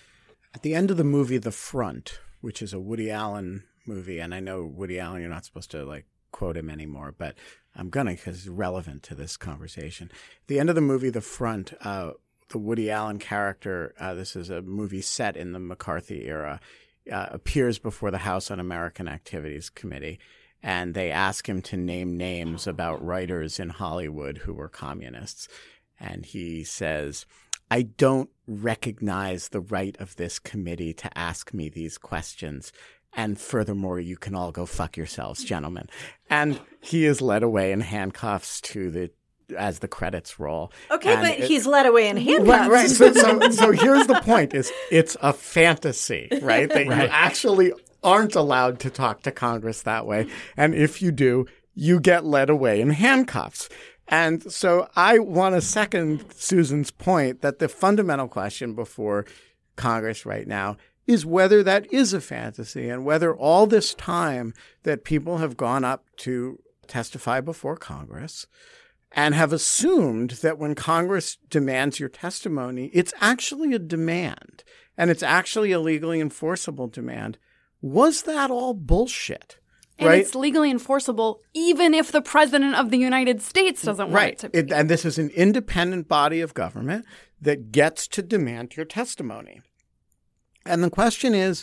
Speaker 5: At the end of the movie The Front, which is a Woody Allen movie, and I know Woody Allen, you're not supposed to like quote him anymore, but I'm gonna because it's relevant to this conversation. At the end of the movie The Front, uh, the Woody Allen character, uh, this is a movie set in the McCarthy era, uh, appears before the House Un-American Activities Committee, and they ask him to name names about writers in Hollywood who were communists. And he says, I don't recognize the right of this committee to ask me these questions. And furthermore, you can all go fuck yourselves, gentlemen. And he is led away in handcuffs to the as the credits roll.
Speaker 4: Okay,
Speaker 5: and
Speaker 4: but
Speaker 5: it,
Speaker 4: he's led away in handcuffs.
Speaker 5: Right, right. So, so, so here's the point: is it's a fantasy, right? That right. you actually aren't allowed to talk to Congress that way, and if you do, you get led away in handcuffs. And so I want to second Susan's point that the fundamental question before Congress right now is whether that is a fantasy and whether all this time that people have gone up to testify before Congress and have assumed that when Congress demands your testimony, it's actually a demand and it's actually a legally enforceable demand. Was that all bullshit?
Speaker 3: And
Speaker 5: right?
Speaker 3: It's legally enforceable even if the president of the United States doesn't want
Speaker 5: right.
Speaker 3: it to be.
Speaker 5: It, and this is an independent body of government that gets to demand your testimony. And the question is,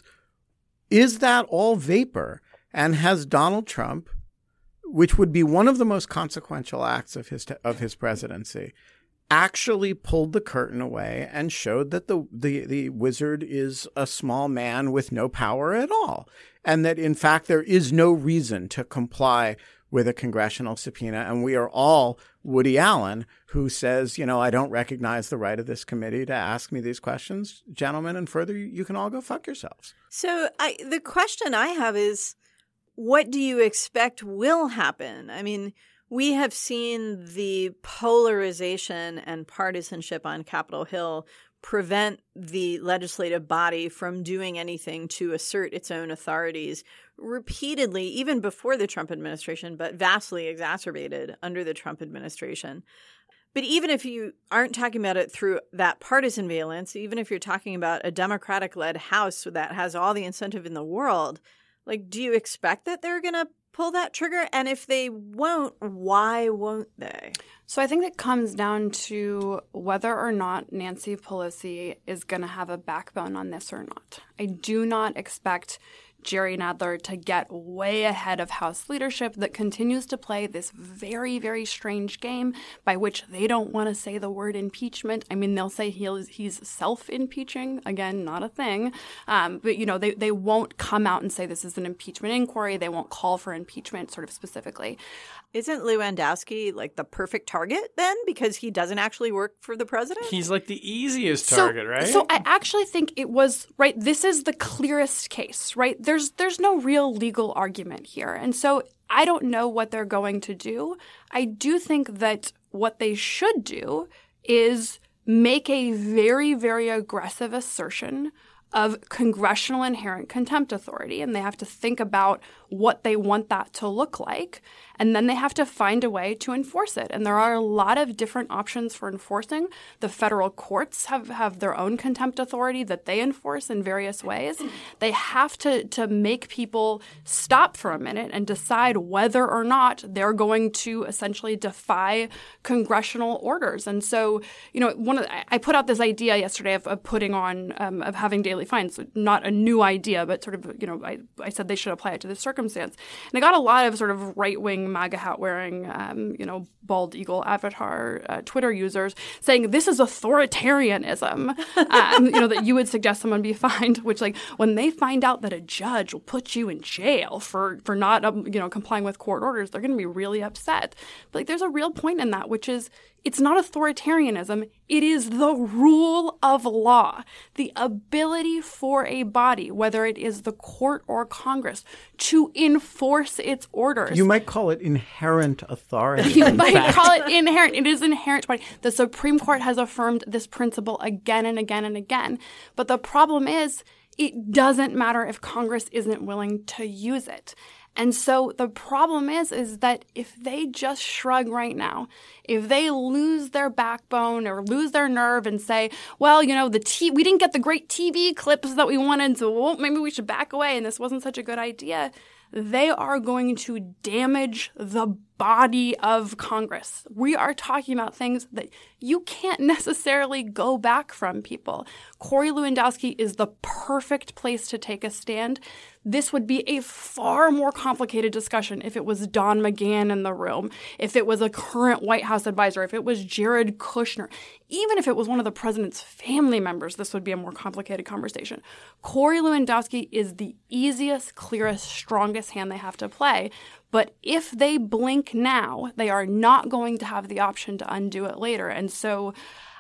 Speaker 5: is that all vapor? And has Donald Trump, which would be one of the most consequential acts of his of his presidency, actually pulled the curtain away and showed that the, the, the wizard is a small man with no power at all, and that, in fact, there is no reason to comply with a congressional subpoena. And we are all Woody Allen, who says, you know, I don't recognize the right of this committee to ask me these questions, gentlemen, and further, you can all go fuck yourselves.
Speaker 4: So I, the question I have is, what do you expect will happen? I mean, we have seen the polarization and partisanship on Capitol Hill prevent the legislative body from doing anything to assert its own authorities repeatedly, even before the Trump administration, but vastly exacerbated under the Trump administration. But even if you aren't talking about it through that partisan valence, even if you're talking about a Democratic-led House that has all the incentive in the world, like, do you expect that they're going to pull that trigger? And if they won't, why won't they?
Speaker 3: So I think it comes down to whether or not Nancy Pelosi is going to have a backbone on this or not. I do not expect Jerry Nadler to get way ahead of House leadership that continues to play this very, very strange game by which they don't want to say the word impeachment. I mean, they'll say he's, he's self-impeaching. Again, not a thing. Um, but, you know, they, they won't come out and say this is an impeachment inquiry. They won't call for impeachment sort of specifically.
Speaker 4: Isn't Lewandowski like the perfect target then because he doesn't actually work for the president?
Speaker 2: He's like the easiest target,
Speaker 3: so,
Speaker 2: right?
Speaker 3: So I actually think it was, right, this is the clearest case, right? There's there's no real legal argument here. And so I don't know what they're going to do. I do think that what they should do is make a very, very aggressive assertion of congressional inherent contempt authority, and they have to think about what they want that to look like, and then they have to find a way to enforce it. And there are a lot of different options for enforcing. The federal courts have, have their own contempt authority that they enforce in various ways. They have to, to make people stop for a minute and decide whether or not they're going to essentially defy congressional orders. And so, you know, one of the, I put out this idea yesterday of, of putting on, um, of having daily fines, not a new idea, but sort of, you know, I, I said they should apply it to this circumstance. And I got a lot of sort of right-wing MAGA hat-wearing, um, you know, bald eagle avatar uh, Twitter users saying this is authoritarianism, um, you know, that you would suggest someone be fined, which, like, when they find out that a judge will put you in jail for, for not, um, you know, complying with court orders, they're going to be really upset. But, like, there's a real point in that, which is it's not authoritarianism. It is the rule of law, the ability for a body, whether it is the court or Congress, to enforce its orders.
Speaker 5: You might call it inherent authority.
Speaker 3: You might call it inherent. It is inherent. The Supreme Court has affirmed this principle again and again and again. But the problem is it doesn't matter if Congress isn't willing to use it. And so the problem is, is that if they just shrug right now, if they lose their backbone or lose their nerve and say, well, you know, the t- we didn't get the great T V clips that we wanted, so well, maybe we should back away and this wasn't such a good idea, they are going to damage the body of Congress. We are talking about things that you can't necessarily go back from, people. Corey Lewandowski is the perfect place to take a stand. This would be a far more complicated discussion if it was Don McGahn in the room, if it was a current White House advisor, if it was Jared Kushner, even if it was one of the president's family members, this would be a more complicated conversation. Corey Lewandowski is the easiest, clearest, strongest hand they have to play. But if they blink now, they are not going to have the option to undo it later. And so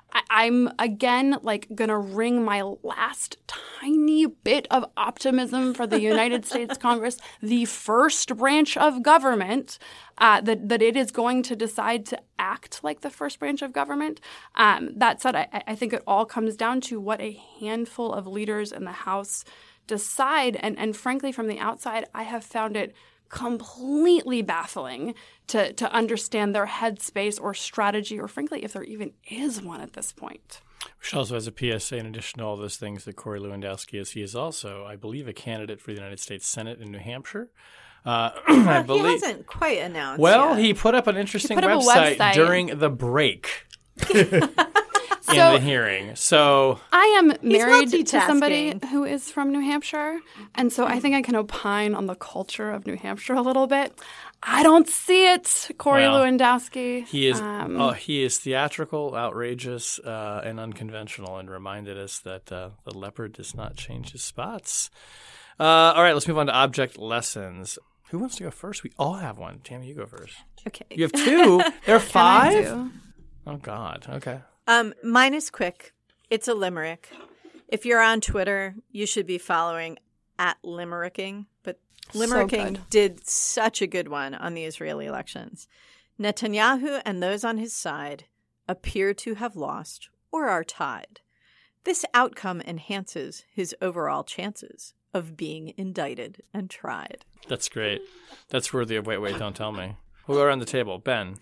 Speaker 3: I- I'm, again, like, going to wring my last tiny bit of optimism for the United States Congress, the first branch of government, uh, that, that it is going to decide to act like the first branch of government. Um, that said, I, I think it all comes down to what a handful of leaders in the House decide. And, and frankly, from the outside, I have found it completely baffling to, to understand their headspace or strategy, or frankly, if there even is one at this point.
Speaker 2: Which also has a P S A, in addition to all those things that Corey Lewandowski is. He is also, I believe, a candidate for the United States Senate in New Hampshire. Uh, I believe,
Speaker 4: he hasn't quite announced
Speaker 2: Well,
Speaker 4: yet.
Speaker 2: he put up an interesting
Speaker 3: put up a
Speaker 2: website,
Speaker 3: website.
Speaker 2: during the break in
Speaker 3: So-
Speaker 2: the hearing. So
Speaker 3: I am married to
Speaker 4: multitasking.
Speaker 3: somebody who is from New Hampshire, and so I think I can opine on the culture of New Hampshire a little bit. I don't see it, Corey
Speaker 2: Well,
Speaker 3: Lewandowski.
Speaker 2: he is
Speaker 3: Um,
Speaker 2: uh, he is theatrical, outrageous, uh, and unconventional, and reminded us that uh, the leopard does not change his spots. Uh, all right, let's move on to object lessons. Who wants to go first? We all have one. Tammy, you go first.
Speaker 4: Okay.
Speaker 2: You have two? There are
Speaker 3: Can I
Speaker 2: five?
Speaker 3: do?
Speaker 2: Oh, God. Okay.
Speaker 4: Um, mine is quick. It's a limerick. If you're on Twitter, you should be following at limericking. But limericking
Speaker 3: good.
Speaker 4: did such a good one on the Israeli elections. Netanyahu and those on his side appear to have lost or are tied. This outcome enhances his overall chances of being indicted and tried.
Speaker 2: That's great. That's worthy of wait, wait, don't tell me. We'll go around the table. Ben.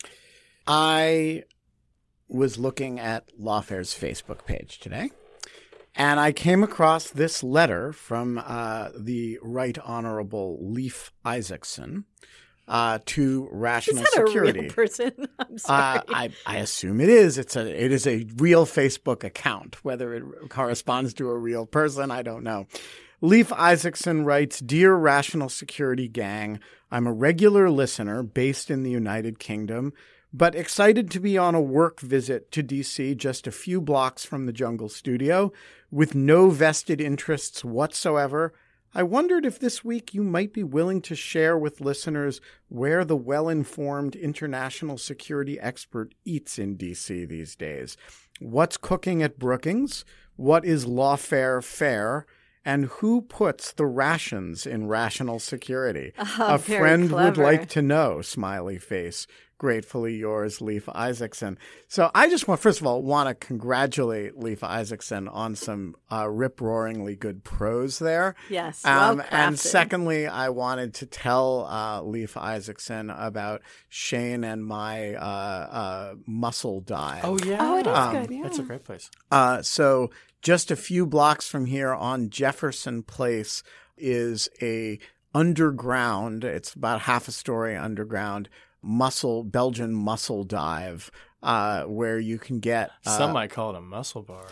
Speaker 5: I was looking at Lawfare's Facebook page today, and I came across this letter from uh, the Right Honorable Leif Isaacson uh, to Rational
Speaker 4: Is that
Speaker 5: Security.
Speaker 4: a real person? I'm sorry.
Speaker 5: Uh, I, I assume it is. It's a it is a real Facebook account. Whether it corresponds to a real person, I don't know. Leif Isaacson writes, "Dear Rational Security Gang, I'm a regular listener based in the United Kingdom, but excited to be on a work visit to D C just a few blocks from the Jungle Studio with no vested interests whatsoever. I wondered if this week you might be willing to share with listeners where the well-informed international security expert eats in D C these days. What's cooking at Brookings? What is Lawfare fare? And who puts the rations in Rational Security?
Speaker 4: Oh,
Speaker 5: a
Speaker 4: very
Speaker 5: friend would
Speaker 4: clever.
Speaker 5: like to know, smiley face. Gratefully yours, Leif Isaacson." So I just want, first of all, want to congratulate Leif Isaacson on some uh, rip-roaringly good prose there.
Speaker 4: Yes, well crafted.
Speaker 5: And secondly, I wanted to tell uh, Leif Isaacson about Shane and my uh, uh, muscle dive.
Speaker 2: Oh, yeah.
Speaker 3: Oh, it is
Speaker 5: Um,
Speaker 3: good, yeah.
Speaker 2: That's a great place.
Speaker 5: Uh, so just a few blocks from here on Jefferson Place is a underground, it's about half a story underground, muscle, Belgian muscle dive, uh, where you can get... Uh,
Speaker 2: Some might call it a muscle bar.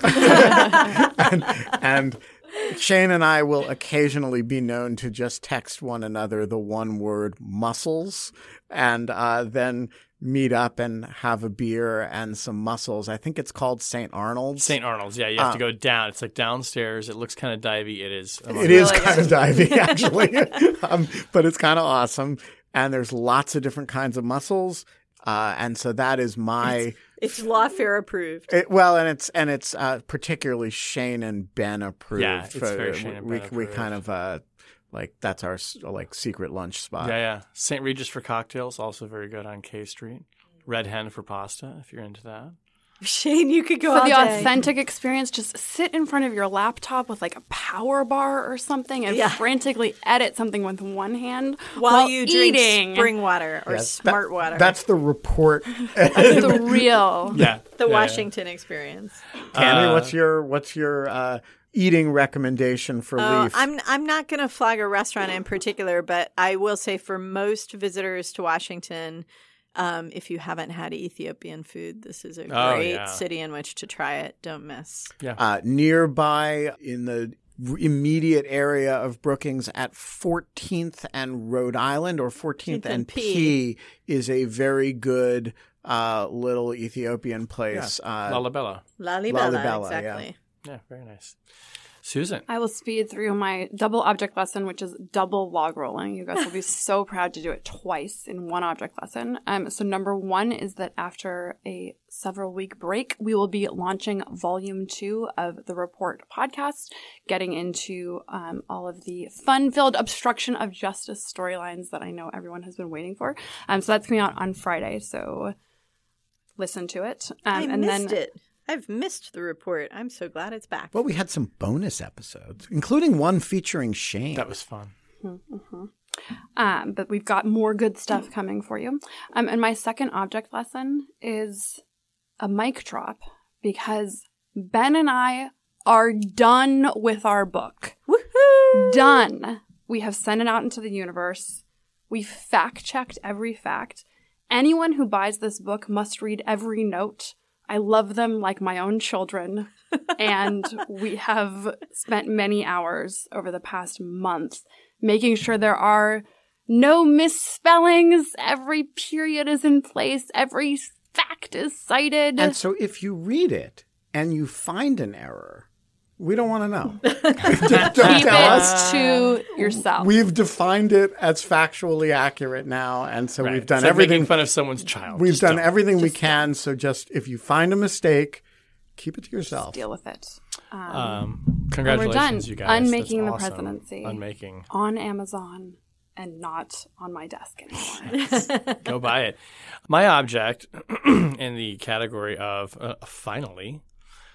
Speaker 5: and, and Shane and I will occasionally be known to just text one another the one word muscles, and uh, then meet up and have a beer and some mussels. I think it's called Saint Arnold's.
Speaker 2: Saint Arnold's, yeah. You have
Speaker 5: Uh,
Speaker 2: to go down. It's like downstairs. It looks kind of divey. It is.
Speaker 5: It is
Speaker 3: really
Speaker 5: kind of divey, actually, um, but it's kind of awesome. And there's lots of different kinds of mussels, uh, and so that is my.
Speaker 4: It's lawfare approved.
Speaker 5: It, well, and it's and it's uh, particularly Shane and Ben approved.
Speaker 2: Yeah, it's very Shane and
Speaker 5: we,
Speaker 2: Ben
Speaker 5: we
Speaker 2: approved.
Speaker 5: kind of uh, like that's our s- like secret lunch spot.
Speaker 2: Yeah, yeah. Saint Regis for cocktails, also very good on K Street. Red Hen for pasta, if you're into that.
Speaker 4: Shane, you could go
Speaker 3: For
Speaker 4: all
Speaker 3: the
Speaker 4: day.
Speaker 3: authentic experience, just sit in front of your laptop with like a power bar or something and
Speaker 4: Yeah.
Speaker 3: frantically edit something with one hand
Speaker 4: while,
Speaker 3: while
Speaker 4: you drink
Speaker 3: eating.
Speaker 4: spring water or
Speaker 5: Yeah,
Speaker 4: smart
Speaker 5: that-
Speaker 4: water.
Speaker 5: That's the report.
Speaker 3: That's the real.
Speaker 2: Yeah.
Speaker 4: the
Speaker 2: Yeah, yeah.
Speaker 4: Washington experience.
Speaker 5: Candy,
Speaker 2: Uh,
Speaker 5: what's your what's your uh, eating recommendation for
Speaker 4: Uh,
Speaker 5: Leaf?
Speaker 4: I'm I'm not going to flag a restaurant in particular, but I will say for most visitors to Washington, um, if you haven't had Ethiopian food, this is a
Speaker 2: Oh,
Speaker 4: great
Speaker 2: yeah.
Speaker 4: city in which to try it. Don't miss.
Speaker 5: Uh, nearby in the r- immediate area of Brookings at fourteenth and Rhode Island, or fourteenth and P, is a very good uh, little Ethiopian place. Uh,
Speaker 2: Lalabella.
Speaker 4: Lalibela,
Speaker 5: Lalibela,
Speaker 4: exactly.
Speaker 2: Yeah, very nice. Susan.
Speaker 3: I will speed through my double object lesson, which is double log rolling. You guys will be so proud to do it twice in one object lesson. Um, so number one is that after a several week break, we will be launching volume two of the Report podcast, getting into um, all of the fun-filled obstruction of justice storylines that I know everyone has been waiting for. Um, so that's coming out on Friday. So listen to it. Um,
Speaker 4: I
Speaker 3: and
Speaker 4: missed
Speaker 3: then,
Speaker 4: it. I've missed the report. I'm so glad it's back.
Speaker 5: Well, we had some bonus episodes, including one featuring Shane.
Speaker 2: That was fun.
Speaker 3: Mm-hmm. Um, but we've got more good stuff coming for you. Um, and my second object lesson is a mic drop because Ben and I are done with our book. Woohoo! Done. We have sent it out into the universe. We've fact-checked every fact. Anyone who buys this book must read every note. I love them like my own children, and we have spent many hours over the past month making sure there are no misspellings, every period is in place, every fact is cited.
Speaker 5: And so if you read it and you find an error, we don't want to know.
Speaker 3: Just
Speaker 5: don't
Speaker 3: keep
Speaker 5: tell
Speaker 3: it
Speaker 5: us.
Speaker 3: to yourself.
Speaker 5: We've defined it as factually accurate now, and so
Speaker 2: Right.
Speaker 5: we've done
Speaker 2: It's like
Speaker 5: everything.
Speaker 2: making fun of someone's child.
Speaker 5: We've
Speaker 2: Just
Speaker 5: done
Speaker 2: don't.
Speaker 5: everything we can. So just if you find a mistake, keep it to yourself.
Speaker 3: Deal with it. Um,
Speaker 2: Um, congratulations,
Speaker 3: done.
Speaker 2: you guys.
Speaker 3: Unmaking
Speaker 2: That's
Speaker 3: the
Speaker 2: awesome.
Speaker 3: presidency.
Speaker 2: Unmaking.
Speaker 3: on Amazon and not on my desk anymore.
Speaker 2: Go buy it. My object in the category of uh, finally,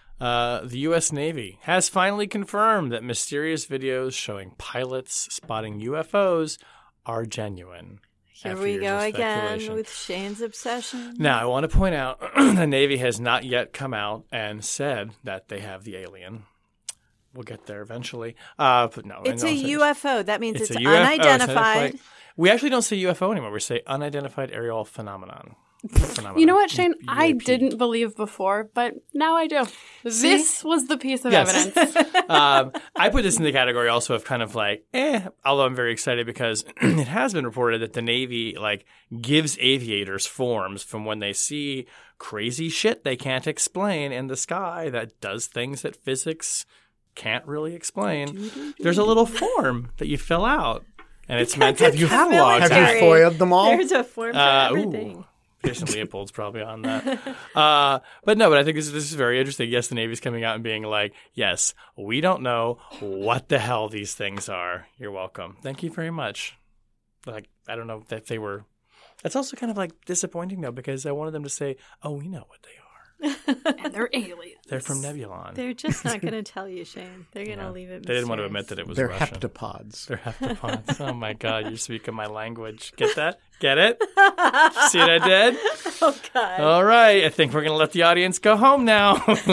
Speaker 2: uh, the U S Navy has finally confirmed that mysterious videos showing pilots spotting U F Os are genuine.
Speaker 4: Here
Speaker 2: after
Speaker 4: we
Speaker 2: years
Speaker 4: go
Speaker 2: of
Speaker 4: again
Speaker 2: speculation.
Speaker 4: with Shane's obsession.
Speaker 2: Now, I want to point out the Navy has not yet come out and said that they have the alien. We'll get there eventually. Uh, but no,
Speaker 4: It's
Speaker 2: in
Speaker 4: a
Speaker 2: all seriousness-
Speaker 4: U F O. That means it's,
Speaker 2: a U F O, it's
Speaker 4: unidentified.
Speaker 2: We actually don't say U F O anymore. We say unidentified aerial phenomenon. Phenomenon.
Speaker 3: You know what, Shane? I
Speaker 2: U A P.
Speaker 3: didn't believe before, but now I do. This was the piece of
Speaker 2: Yes.
Speaker 3: evidence.
Speaker 2: um, I put this in the category also of kind of like, eh, although I'm very excited because it has been reported that the Navy like gives aviators forms from when they see crazy shit they can't explain in the sky that does things that physics can't really explain. There's a little form that you fill out, and it's meant to have you cataloged.
Speaker 5: Have
Speaker 4: Military.
Speaker 5: you foiled them all?
Speaker 4: There's a form for
Speaker 2: Uh,
Speaker 4: everything.
Speaker 2: ooh. Jason Leopold's probably on that. Uh, but no, but I think this, this is very interesting. Yes, the Navy's coming out and being like, yes, we don't know what the hell these things are. You're welcome. Thank you very much. Like, I don't know if they were. That's also kind of like disappointing, though, because I wanted them to say, oh, we know what they are.
Speaker 3: And they're aliens.
Speaker 2: They're from Nebulon.
Speaker 4: They're just not going to tell you, Shane. They're going to
Speaker 2: Yeah.
Speaker 4: leave it
Speaker 2: They didn't want to
Speaker 4: mysterious.
Speaker 2: admit that it was
Speaker 5: They're
Speaker 2: Russian.
Speaker 5: heptapods.
Speaker 2: They're heptapods. Oh, my God. You're speaking my language. Get that? Get it? See what I did?
Speaker 4: Oh, God.
Speaker 2: All right. I think we're going to let the audience go home now.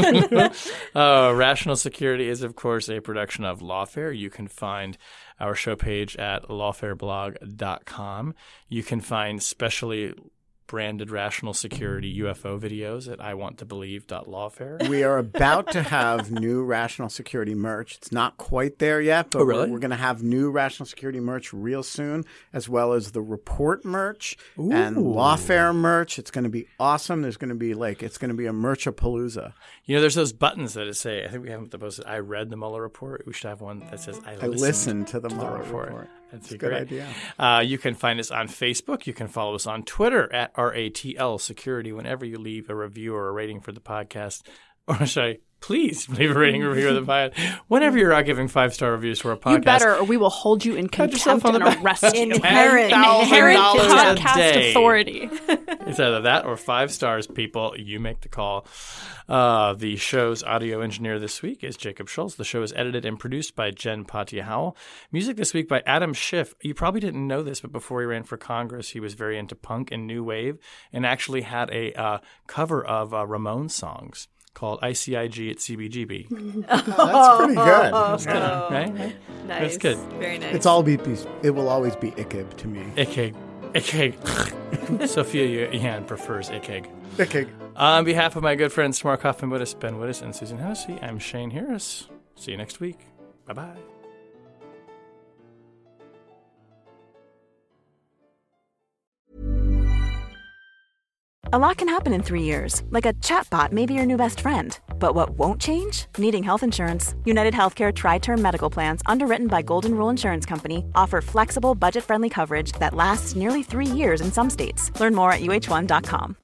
Speaker 2: uh, Rational Security is, of course, a production of Lawfare. You can find our show page at lawfare blog dot com. You can find specially branded Rational Security U F O videos at I want to believe dot lawfare.
Speaker 5: We are about to have new Rational Security merch. It's not quite there yet, but
Speaker 2: Oh, really?
Speaker 5: we're, we're going to have new Rational Security merch real soon, as well as the Report merch and
Speaker 2: Ooh.
Speaker 5: Lawfare merch. It's going to be awesome. There's going to be like, it's going to be a merchapalooza.
Speaker 2: You know, there's those buttons that say, I think we haven't posted, I read the Mueller report. We should have one that says, I,
Speaker 5: I
Speaker 2: listened,
Speaker 5: listened to the
Speaker 2: to
Speaker 5: Mueller
Speaker 2: report.
Speaker 5: report.
Speaker 2: That's
Speaker 5: It's
Speaker 2: a
Speaker 5: a good
Speaker 2: great
Speaker 5: idea.
Speaker 2: Uh, you can find us on Facebook. You can follow us on Twitter at R A T L Security whenever you leave a review or a rating for the podcast. Or should I please leave a rating or review of the podcast? Whenever you're out giving five-star reviews for a podcast.
Speaker 3: You better, or we will hold you in
Speaker 2: Pat yourself
Speaker 3: contempt
Speaker 2: on
Speaker 3: and
Speaker 2: the back.
Speaker 3: arrest you.
Speaker 4: Inherent-
Speaker 3: Inherent
Speaker 2: $10,000 a
Speaker 3: podcast
Speaker 2: day.
Speaker 3: authority.
Speaker 2: It's either that or five stars, people. You make the call. Uh, the show's audio engineer this week is Jacob Schultz. The show is edited and produced by Jen Patia Howell. Music this week by Adam Schiff. You probably didn't know this, but before he ran for Congress, he was very into punk and new wave and actually had a uh, cover of uh, Ramones songs called I C I G at C B G B.
Speaker 5: That's pretty good.
Speaker 2: Yeah, right? right?
Speaker 4: Nice.
Speaker 2: That's good.
Speaker 4: Very nice.
Speaker 5: It's all be, it will always be Ikib to me.
Speaker 2: Ikeg. Ikeg. Sophia Yan prefers Ikeg.
Speaker 5: Ikib.
Speaker 2: On behalf of my good friends Mark Hoffman Wittes, Ben Wittes, and Susan Hennessy, I'm Shane Harris. See you next week. Bye-bye.
Speaker 6: A lot can happen in three years, like a chatbot may be your new best friend. But what won't change? Needing health insurance. United Healthcare Tri-Term Medical Plans, underwritten by Golden Rule Insurance Company, offer flexible, budget-friendly coverage that lasts nearly three years in some states. Learn more at U H one dot com.